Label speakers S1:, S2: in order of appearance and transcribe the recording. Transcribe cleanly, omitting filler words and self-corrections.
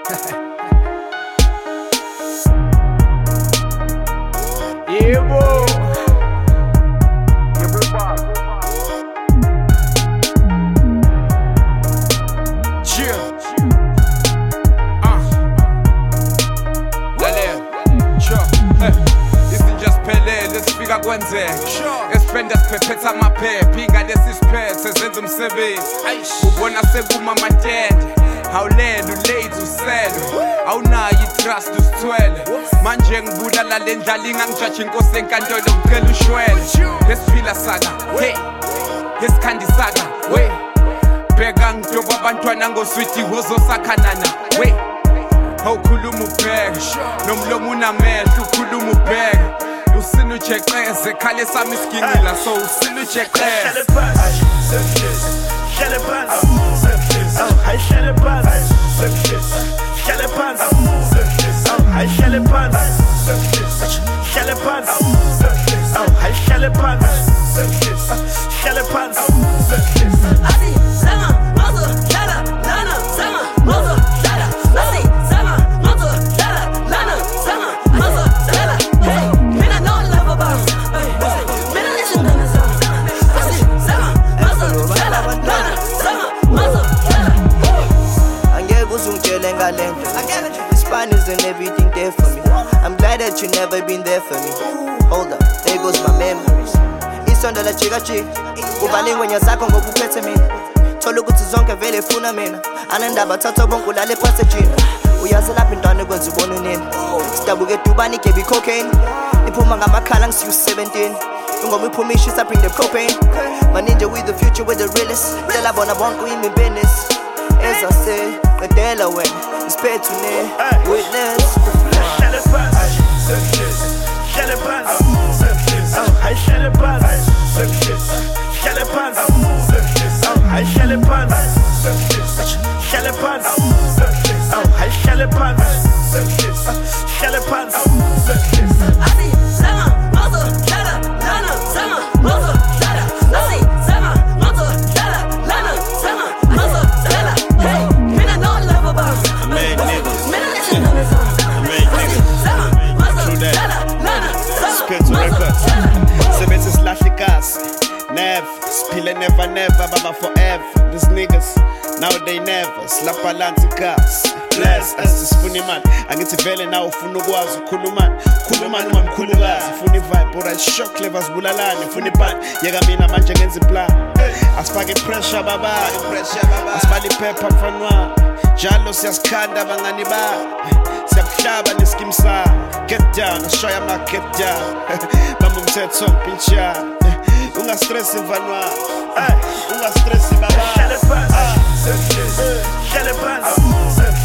S1: Yeah, boy.
S2: Sifika kwenzeka esipenda siphephetha amaphepha ingane sisiphethe senza umsebenzi ubona sekumamatende hawulela ulate usele awunayo itrust usithwele manje ngibulala le ndlala ingangijaji inkosi enkantolo ngicela ushwele esiphila saka hey esikhandi saka we bheka ngidobha abantwana ngoswiti wozosakhanana we awukhuluma ubheke nomlomo unamehlo ukhuluma ubheke usinu ujeqeze khale sami isigingqila so usinu ujeqeze
S3: Shell pants, I shell pants, shell pants, I shell pants, shell pants, I shell pants, shell pants.
S4: Asi sama mozo lana lana sama mozo lana asi sama mozo lana lana sama mozo lana hey me I know love about me I listen to the song asi sama mozo lana lana sama mozo lana
S5: angeke uzungitshele ngalento Spanish and everything there for me I'm glad that you never been there for me hold up there goes my memories isondo la chika chika ubale ngwenya zakho ngoba uphethe mina thola ukuthi zonke vele funa mina anendaba thatha bonke ulale phansi ejini uyazi lapha intwana kwenza ubona unini sidabuke dubani kebi cocaine iphuma ngamakhala ngisiyu 17 ngoba iphuma ishisa bring the propane my ninja with the future with the realest tell bona bonke uyimi business as I say qedela wena isiphethu ne witness
S3: Shell pants, shell pants, I shell pants, shell pants, I shell pants, shell pants, I shell pants, shell pants.
S4: asi sama mozo lana lana sama mozo lana asi sama mozo lana lana sama mozo lana hey me I know love about me I listen to the song sama mozo lana lana sama mozo lana
S6: Sebenza silahle ikasi never siphile never baba forever these niggas now they never slap balance ikasi bless us sifuna imali angithi vele nawe ufuna ukwazi khulumani mamkhulukazi ufuna ivibe alright shock levels bulalane ufuna ibani yeka mina manje ngenza iplan asifake pressure baba asibali phepha mfanwa njalo siyasikhanda abangani ba siyakuhlaba nesikimsa get down ashoya ma get down bamba umthetho mpintsha unga stress mfanwa unga stress baba
S3: Shell pants,